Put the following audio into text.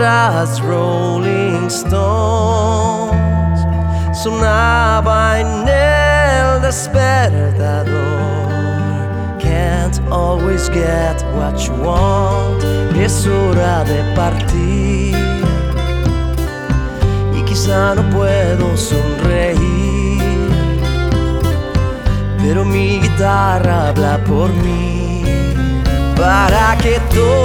mientras Rolling Stones sonaba en el despertador. Can't always get what you want, es hora de partir. Y quizá no puedo sonreír, pero mi guitarra habla por mí, para que todo